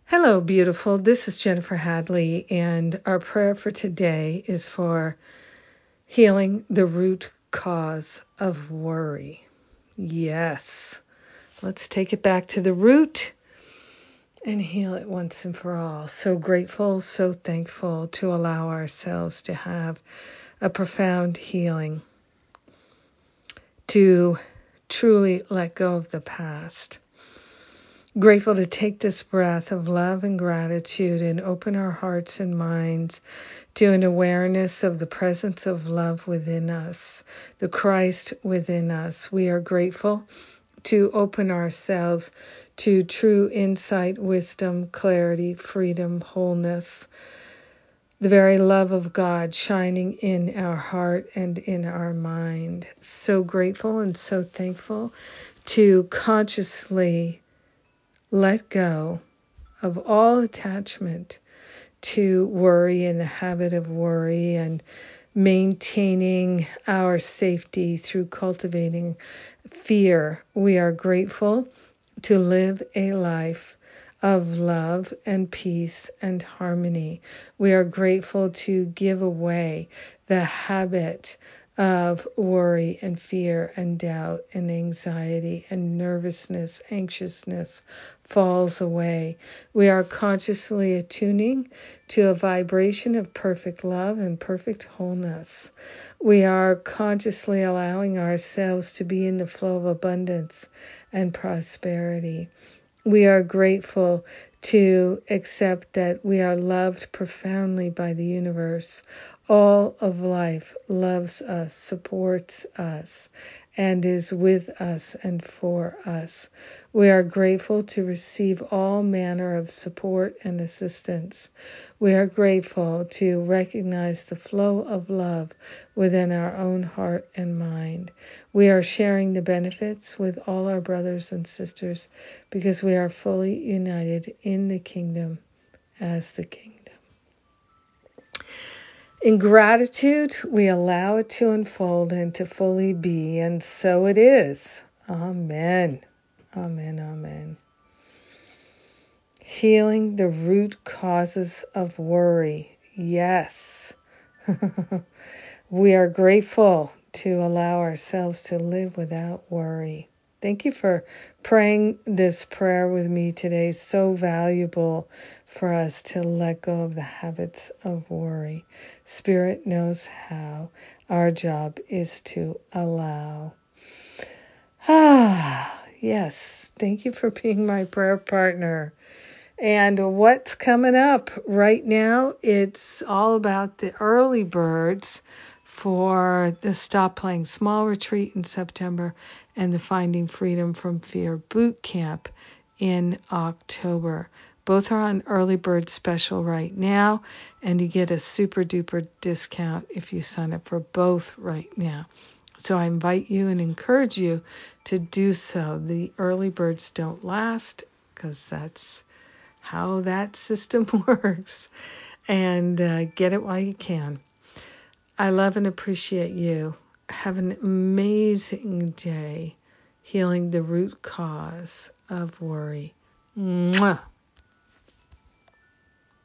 Hello, beautiful. This is Jennifer Hadley, and our prayer for today is for healing the root cause of worry. Yes, let's take it back to the root and heal it once and for all. So grateful, so thankful to allow ourselves to have a profound healing, to truly let go of the past. Grateful to take this breath of love and gratitude and open our hearts and minds to an awareness of the presence of love within us, the Christ within us. We are grateful to open ourselves to true insight, wisdom, clarity, freedom, wholeness, the very love of God shining in our heart and in our mind. So grateful and so thankful to consciously let go of all attachment to worry and the habit of worry, and maintaining our safety through cultivating fear. We are grateful to live a life of love and peace and harmony. We are grateful to give away the habit of worry and fear and doubt and anxiety and nervousness, anxiousness falls away. We are consciously attuning to a vibration of perfect love and perfect wholeness. We are consciously allowing ourselves to be in the flow of abundance and prosperity. We are grateful to accept that we are loved profoundly by the universe. All of life loves us, supports us, and is with us and for us. We are grateful to receive all manner of support and assistance. We are grateful to recognize the flow of love within our own heart and mind. We are sharing the benefits with all our brothers and sisters because we are fully united in the kingdom as the kingdom. In gratitude, we allow it to unfold and to fully be, and so it is. Amen. Amen. Amen. Healing the root causes of worry. Yes. We are grateful to allow ourselves to live without worry. Thank you for praying this prayer with me today. So valuable for us to let go of the habits of worry. Spirit knows how. Our job is to allow. Yes. Thank you for being my prayer partner. And what's coming up right now? It's all about the early birds for the Stop Playing Small retreat in September and the Finding Freedom from Fear boot camp in October. Both are on early bird special right now, and you get a super duper discount if you sign up for both right now. So I invite you and encourage you to do so. The early birds don't last because that's how that system works. And get it while you can. I love and appreciate you. Have an amazing day healing the root cause of worry. Mwah.